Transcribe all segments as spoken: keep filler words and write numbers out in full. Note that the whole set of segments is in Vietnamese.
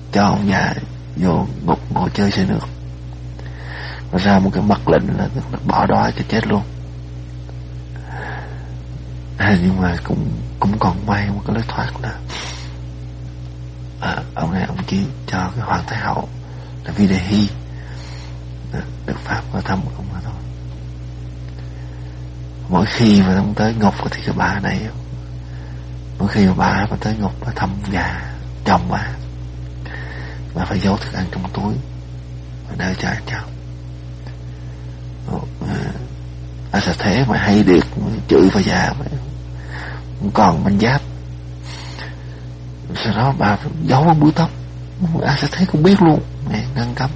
cho ông già vô ngục ngồi chơi xe nước, và ra một cái mật lệnh là bỏ đói cho chết luôn. À, nhưng mà cũng cũng còn may một cái lối thoát là à, ông này ông chỉ cho cái hoàng thái hậu là Videhi được pháp vào thăm ông mà thôi. Mỗi khi mà ông tới ngục thì cái bà này, mỗi khi mà bà mà tới ngục mà thăm gà chồng bà, bà phải giấu thức ăn trong túi và đợi cho ăn chồng. À, sao thế mà hay điệt chửi vào già mà không còn manh giáp. Sau đó bà giấu bằng búi tóc. À, sao thế cũng biết luôn, mẹ ngăn cấm.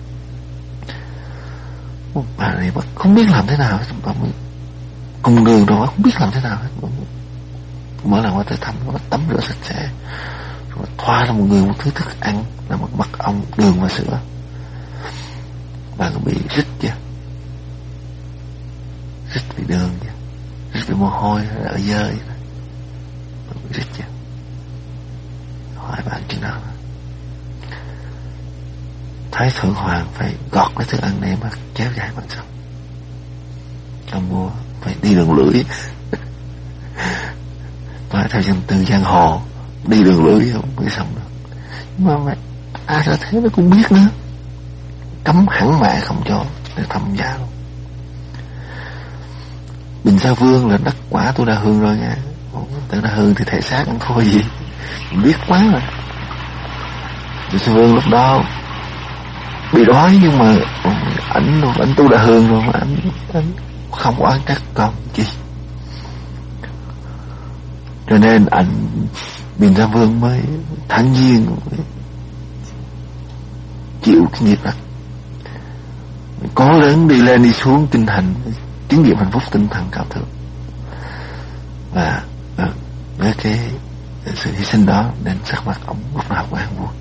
Bà này bà không biết làm thế nào hết, bà mới cùng đường rồi không biết làm thế nào hết. Mỗi lần qua tới thăm nó tắm rửa sạch sẽ, rồi thoa ra một người một thứ thức ăn là một mật ong, đường và sữa. Bà có bị rít chưa? Rít vì đường chưa? Rít vì mồ hôi ở dơ vậy đó. Bà bị rít chưa? Hỏi bạn chuyện nào? Thái thượng hoàng phải gọt cái thức ăn này mà kéo dài bằng xong. Ông mua phải đi đường lưỡi. Nói theo dân từ giang hồ, đi đường lưỡi không mới xong được. Mà mẹ à sao thế nó cũng biết nữa, cấm hẳn mẹ không cho để thăm gia luôn. Bình Sa Vương là đất quả tôi đã hương rồi nha. Tự đã hương thì thể xác không thôi gì, mình biết quá rồi. Bình Sa Vương lúc đó bị đói, nhưng mà ảnh ảnh tu đã hương rồi mà ảnh ảnh không có ăn trách con chi, cho nên ảnh Bình Sa Vương mới thản nhiên chịu cái nghiệp đó, cố gắng đi lên đi xuống tinh thần, chứng nghiệm hạnh phúc tinh thần cao thượng. Và với cái sự hy sinh đó nên sắc mặt ông lúc nào cũng an vui.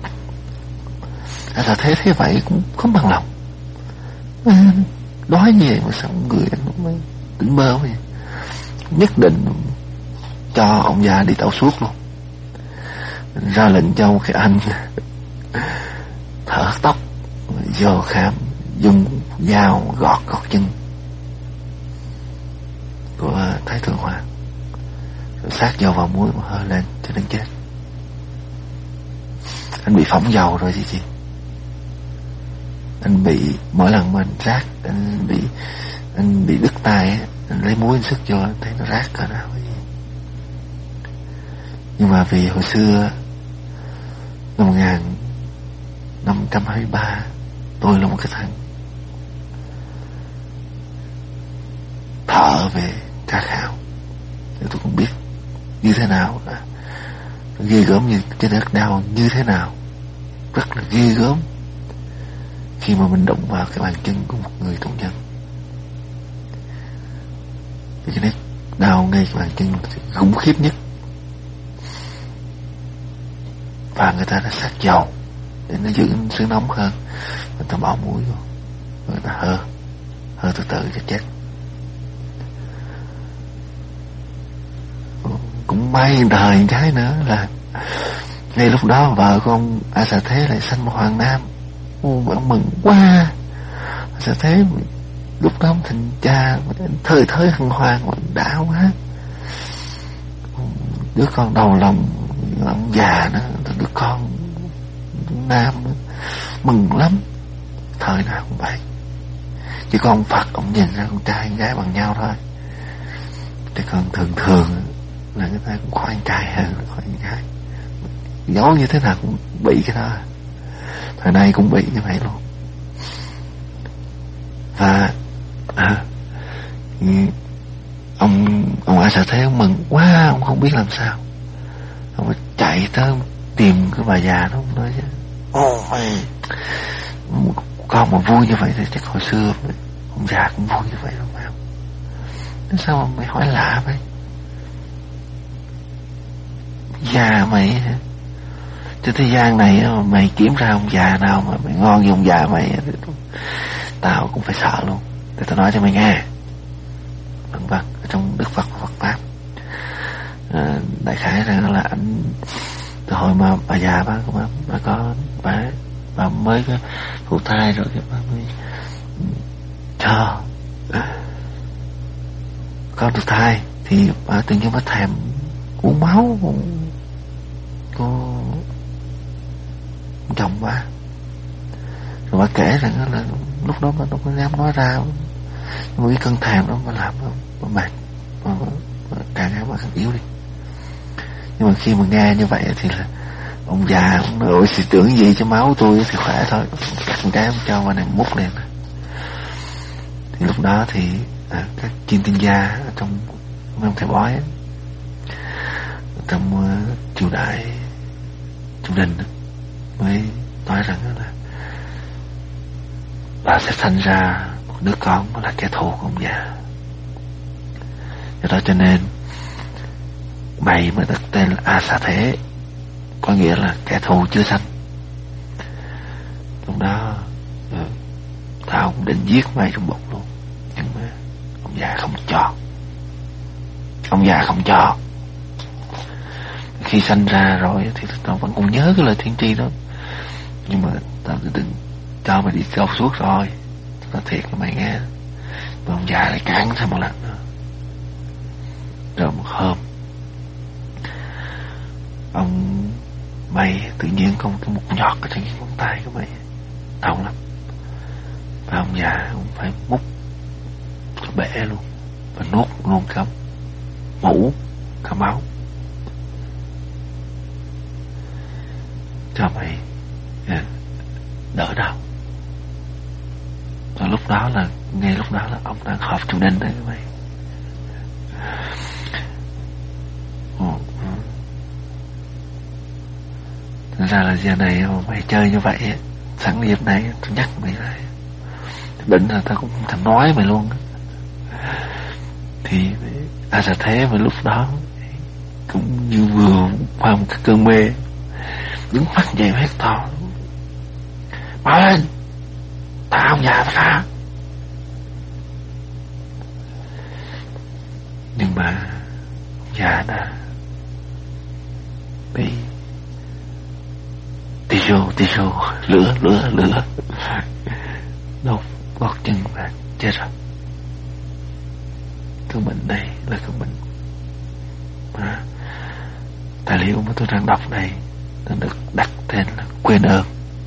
Là thế thế vậy cũng không bằng lòng. À, đói như vậy mà sao người anh mới tỉnh mơ vậy. Nhất định cho ông già đi tẩu suốt luôn, ra lệnh cho cái anh thở tóc vô khám, dùng dao gọt gọt chân của Thái thượng hoàng, rồi sát dầu vào mũi mà hơi lên cho đến chết. Anh bị phỏng dầu rồi gì gì, anh bị mỗi lần mà anh rác, anh bị anh bị đứt tay ấy, anh lấy muối anh sức vô anh thấy nó rác cỡ nào vậy. Nhưng mà vì hồi xưa năm một nghìn năm trăm hai mươi ba tôi là một cái thằng thợ về tra khảo, thì tôi cũng biết như thế nào là ghê gớm, như cái đất đau như thế nào, rất là ghê gớm khi mà mình đụng vào cái bàn chân của một người tù nhân. Thì cái nét đau ngay cái bàn chân thì khủng khiếp nhất. Và người ta đã sát dầu để nó giữ sự nóng hơn, người ta bỏ muối vô, người ta hơ hơ từ từ cho chết. Cũng may đời cái nữa là ngay lúc đó vợ của ông A Xà Thế lại sanh một hoàng nam. Ô, bạn mừng quá. A Xà Thế lúc đó ông thành cha thời thới hân hoan đã quá. Đứa con đầu lòng ông già nữa, đứa con nam nữa, mừng lắm. Thời nào cũng vậy. Chỉ có ông Phật ông nhìn ra con trai con gái bằng nhau thôi. Chứ còn thường thường là người ta cũng khoan anh trai hơn là khoan anh gái. Giấu như thế nào cũng bị cái đó. Thời nay cũng bị như vậy luôn. Và à, ông ông A Xà Thế ông mừng quá, ông không biết làm sao. Ông chạy tới tìm cái bà già đó, ông nói chứ ô mày, con mà vui như vậy thì chắc hồi xưa ông già cũng vui như vậy đúng không? Nói sao mà mày hỏi lạ vậy? Già mày hả? Trên thế gian này mà mày kiếm ra ông già nào mà mày ngon như ông già mày, tao cũng phải sợ luôn. Để tao nói cho mày nghe. Vâng vâng, ở trong Đức Phật và Phật Pháp à, đại khái ra là anh từ hồi mà bà già bà bà, bà có bà bà mới có thụ thai rồi cái bà mới cho con được thai thì bà tự nhiên bà thèm uống máu của, của chồng bà. Rồi bà kể rằng là lúc đó bà đâu có dám nói ra, nhưng mà cái cơn thèm đó bà làm bà mệt, bà, bà, bà càng ngày bà càng yếu đi. Nhưng mà khi mà nghe như vậy thì là ông già ông nói ôi tưởng gì cho máu tôi thì khỏe thôi, cắt một cái ông cho bà này múc lên. Thì lúc đó thì à, các chuyên tiên gia ở trong mấy ông thầy bói ấy, trong uh, triều đại triều đình mới nói rằng là bà sẽ sinh ra một đứa con là kẻ thù của ông già. Do đó cho nên mày mới đặt tên là A Xà Thế, có nghĩa là kẻ thù chưa sanh. Lúc đó ừ, tao cũng định giết mày trong bụng luôn, nhưng mà ông già không cho. Ông già không cho. Khi sanh ra rồi thì tao vẫn còn nhớ cái lời tiên tri đó, nhưng mà tao định cho mày đi câu suốt rồi, tao thiệt cho mày nghe. Mà ông già lại cản thêm một lần nữa. Rồi một hôm ông mày tự nhiên có một cái mụn nhọt ở trên cái ngón tay của mày, đau lắm. Và ông già ông phải múc cho bể luôn và nuốt luôn cả mũ cả máu cho mày đỡ đau. Và lúc đó là ngay lúc đó là ông đang họp chủ đình đấy các mày. Thật ra là giờ này mà mày chơi như vậy, sẵn dịp này tôi nhắc mày lại, định là tao cũng không thèm nói mày luôn. Thì à là thế mà lúc đó cũng như vừa qua một cái cơn mê, đứng phát dậy hét to: "Bảo lên, tao nhà tao ra!" Nhưng mà già đã bị Tiso, tiso, lửa, lửa, lửa đốt gót chân và chết rồi. Cái bệnh này là cái bệnh mà tài liệu mà tôi đang đọc này nó được đặt tên là quên ơn,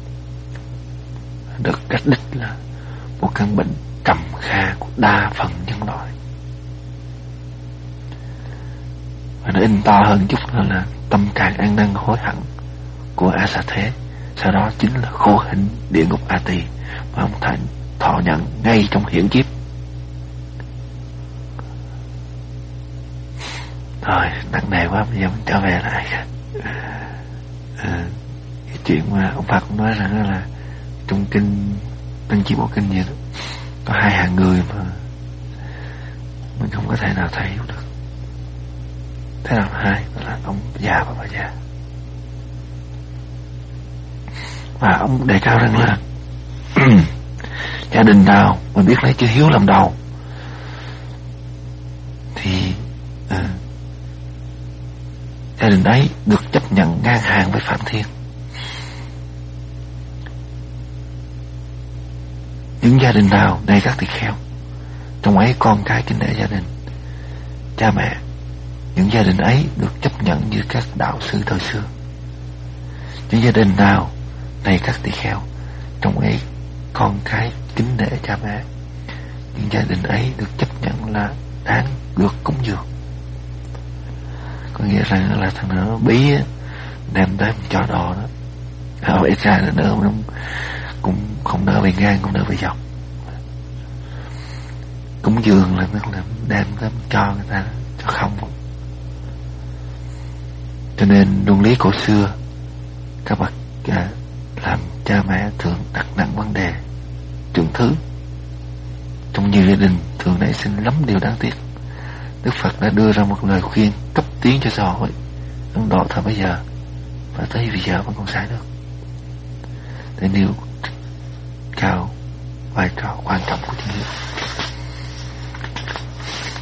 được cách đích là một căn bệnh trầm kha của đa phần nhân loại. Và nó in to hơn chút nữa là tâm trạng ăn năn hối hận của A Xà Thế, sau đó chính là khô hình địa ngục A Tỳ mà ông Thành thọ nhận ngay trong hiển kiếp. Rồi nặng nề quá, bây giờ mình trở về lại à, cái chuyện mà ông Phật cũng nói rằng là trong kinh Tăng Chi Bộ Kinh gì đó có hai hạng người mà mình không có thể nào thấy được. Thế nào là hai? Đó là ông già và bà già. Và ông đề cao rằng là gia đình nào mà biết lấy chữ hiếu làm đầu thì à, gia đình ấy được chấp nhận ngang hàng với Phạm Thiên. Những gia đình nào này các tỳ kheo, trong ấy con cái kính nể gia đình, cha mẹ, những gia đình ấy được chấp nhận như các đạo sư thời xưa. Những gia đình nào này các tỳ kheo, trong ấy con cái kính nể cha mẹ, những gia đình ấy được chấp nhận là đáng được cúng dường. Có nghĩa rằng là thằng nó bí đem tới cho đồ đó, ở ít ra là nữa nó cũng không nỡ về ngang, không nỡ về dọc. Cúng dường là nó là đem tới cho người ta cho không. Cho nên luân lý cổ xưa các bậc à, làm cha mẹ thường đặt nặng vấn đề trưởng thứ. Trong nhiều gia đình thường nảy sinh lắm điều đáng tiếc. Đức Phật đã đưa ra một lời khuyên cấp tiến cho xã hội Ấn Độ thời bây giờ, và tới bây giờ vẫn còn sai được, để nêu cao vai trò quan trọng của thiên nhiên.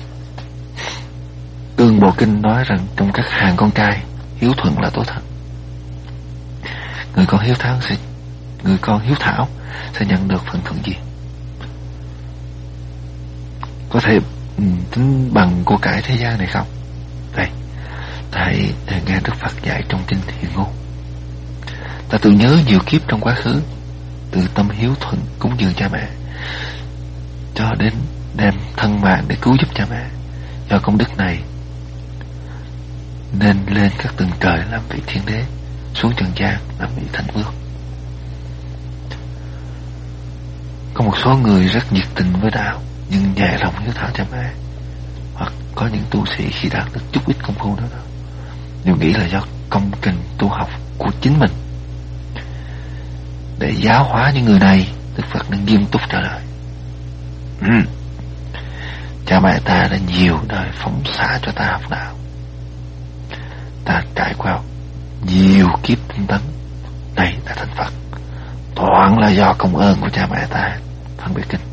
Tương Bộ Kinh nói rằng trong các hàng con trai, hiếu thuận là tốt hơn. người con hiếu thảo sẽ người con hiếu thảo sẽ nhận được phần thưởng gì? Có thể um, tính bằng của cải thế gian này không? Đây, ta hãy nghe Đức Phật dạy trong kinh Hiền Ngôn. Ta tự nhớ nhiều kiếp trong quá khứ, từ tâm hiếu thuận cúng dường cha mẹ cho đến đem thân mạng để cứu giúp cha mẹ. Do công đức này nên lên các tầng trời làm vị thiên đế, xuống trần gian làm vị thánh vương. Có một số người rất nhiệt tình với đạo nhưng nhẹ lòng hiếu thảo cha mẹ, hoặc có những tu sĩ khi đạt được chút ít công phu đó, đó đều nghĩ là do công trình tu học của chính mình. Để giáo hóa những người này, Đức Phật nên nghiêm túc trả lời: ừ, cha mẹ ta đã nhiều đời phóng xạ cho ta học đạo, ta trải qua nhiều kiếp tinh tấn, nay ta thành Phật, toàn là do công ơn của cha mẹ ta. Phân biệt kinh.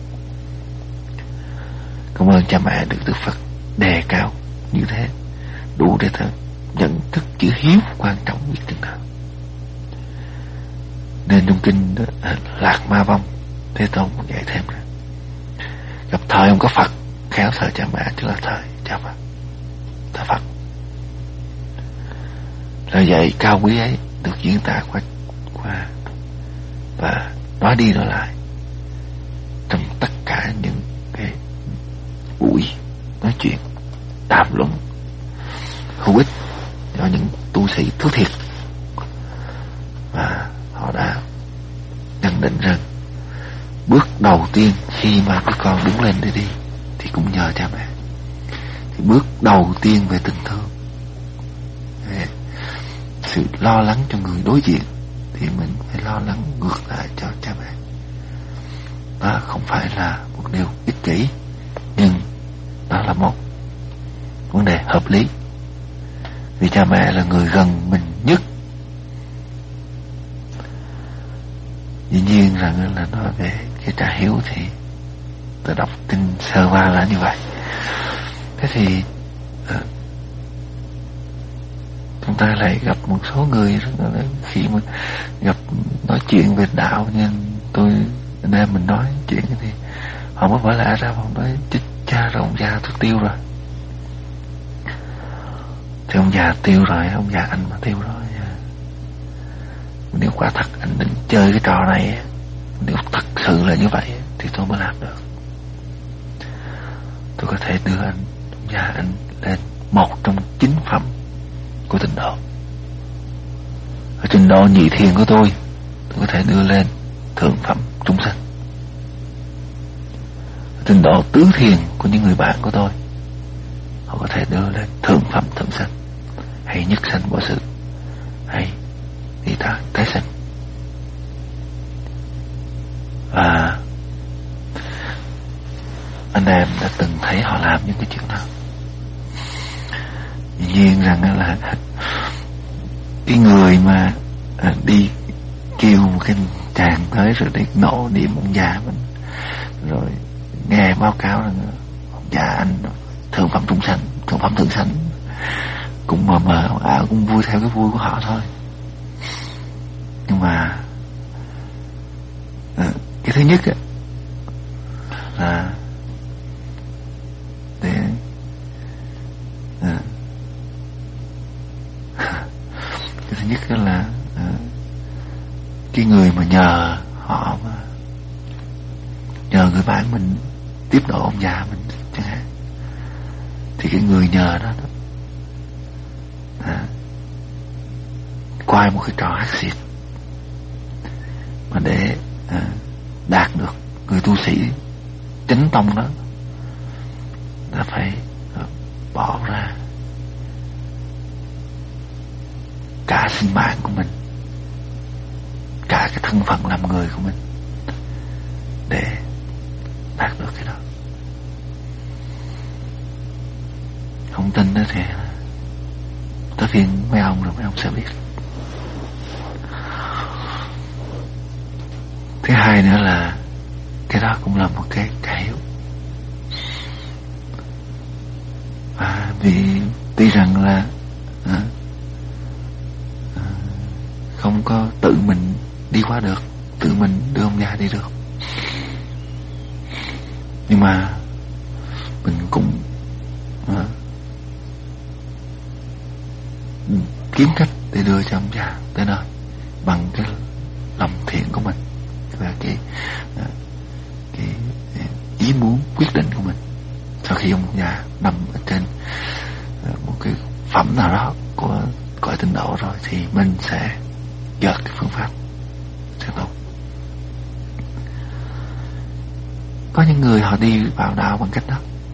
Công ơn cha mẹ được Đức Phật đề cao như thế, đủ để ta nhận thức chữ hiếu quan trọng nhất chừng nào. Nên trong kinh đó, Lạc Ma Vong Thế Tôn dạy thêm rằng gặp thời ông có Phật, khéo thờ cha mẹ chứ là thời cha Phật, thờ Phật. Lời dạy cao quý ấy được diễn tả qua qua và nói đi nói lại trong tất cả những cái buổi nói chuyện đàm luận hữu ích cho những tu sĩ thứ thiệt, và họ đã nhận định rằng bước đầu tiên khi mà đứa con đứng lên để đi thì cũng nhờ cha mẹ. Thì bước đầu tiên về tình thương, về sự lo lắng cho người đối diện, thì mình phải lo lắng ngược lại cho cha mẹ. Đó không phải là một điều ích kỷ, nhưng đó là một vấn đề hợp lý, vì cha mẹ là người gần mình nhất. Dĩ nhiên rằng là nói về cái trả hiếu thì tôi đọc kinh sơ qua là như vậy. Thế thì uh, chúng ta lại gặp một số người khi mà gặp nói chuyện về đạo, nhưng tôi anh em mình nói chuyện thì họ mới vỡ lẽ ra, họ nói chết cha rồi, ông già tôi tiêu rồi. Thì ông già tiêu rồi, ông già anh mà tiêu rồi. Nếu quả thật anh định chơi cái trò này, nếu thật sự là như vậy thì tôi mới làm được. Tôi có thể đưa anh già anh lên một trong chín phẩm của tịnh độ. Ở trình độ nhị thiền của tôi, tôi có thể đưa lên thượng phẩm trung sanh. Ở trình độ tứ thiền của những người bạn của tôi, họ có thể đưa lên thượng phẩm thượng sanh, hay nhất sanh bỏ sự, hay đi ta tái sinh. Và anh em đã từng thấy họ làm những cái chuyện đó. Dĩ nhiên rằng là cái người mà đi kêu một cái chàng tới rồi đi nổ niệm ông già mình, rồi nghe báo cáo rằng ông già anh thượng phẩm trung sanh, thượng phẩm thượng sanh, cũng mờ mờ à, cũng vui theo cái vui của họ thôi. Nhưng mà cái thứ nhất là để à, cái thứ nhất là à, cái người mà nhờ họ mà nhờ người bạn mình tiếp độ ông già mình chẳng hạn, thì cái người nhờ đó, đó à, quay một cái trò ác xịt mà để à, đạt được người tu sĩ chánh tông đó, là phải à, bỏ ra cả sinh mạng của mình, cả cái thân phận làm người của mình để đạt được cái đó. Không tin đó thì tới phiên mấy ông rồi mấy ông sẽ biết. Thứ hai nữa là cái đó cũng là một cái cái hiểu. À, vì tuy rằng là à, à, không có tự mình đi qua được, tự mình đưa ông già đi được. Nhưng mà mình cũng à, kiếm cách để đưa cho ông già tới nơi bằng cái lòng thiện của mình và cái à, cái ý muốn quyết định của mình. Sau khi ông già nằm ở trên à, một cái phẩm nào đó của cõi tịnh độ rồi thì mình sẽ dợt cái phương pháp sẽ tốt. Có những người họ đi vào đạo bằng cách đó,